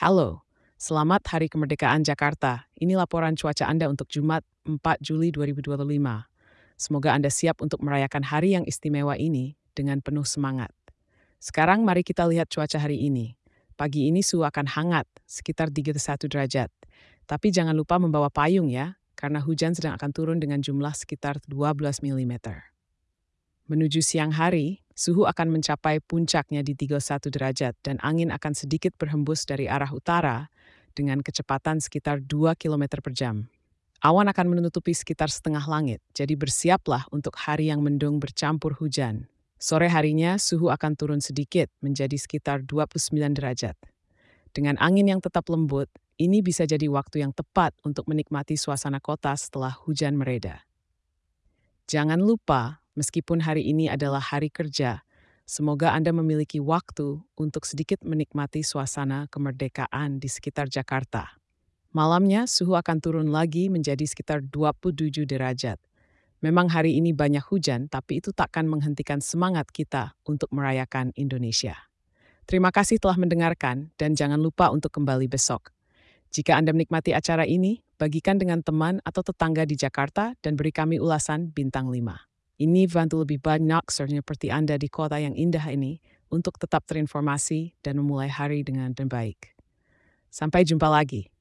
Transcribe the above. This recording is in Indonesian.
Halo, selamat Hari Kemerdekaan Jakarta. Ini laporan cuaca Anda untuk Jumat 4 Juli 2025. Semoga Anda siap untuk merayakan hari yang istimewa ini dengan penuh semangat. Sekarang mari kita lihat cuaca hari ini. Pagi ini suhu akan hangat, sekitar 31 derajat. Tapi jangan lupa membawa payung ya, karena hujan sedang akan turun dengan jumlah sekitar 12 mm. Menuju siang hari, suhu akan mencapai puncaknya di 31 derajat dan angin akan sedikit berhembus dari arah utara dengan kecepatan sekitar 2 km per jam. Awan akan menutupi sekitar setengah langit, jadi bersiaplah untuk hari yang mendung bercampur hujan. Sore harinya, suhu akan turun sedikit menjadi sekitar 29 derajat. Dengan angin yang tetap lembut, ini bisa jadi waktu yang tepat untuk menikmati suasana kota setelah hujan mereda. Jangan lupa, meskipun hari ini adalah hari kerja, semoga Anda memiliki waktu untuk sedikit menikmati suasana kemerdekaan di sekitar Jakarta. Malamnya, suhu akan turun lagi menjadi sekitar 27 derajat. Memang hari ini banyak hujan, tapi itu takkan menghentikan semangat kita untuk merayakan Indonesia. Terima kasih telah mendengarkan, dan jangan lupa untuk kembali besok. Jika Anda menikmati acara ini, bagikan dengan teman atau tetangga di Jakarta dan beri kami ulasan bintang 5. Ini bantu lebih banyak seperti Anda di kota yang indah ini untuk tetap terinformasi dan memulai hari dengan baik. Sampai jumpa lagi.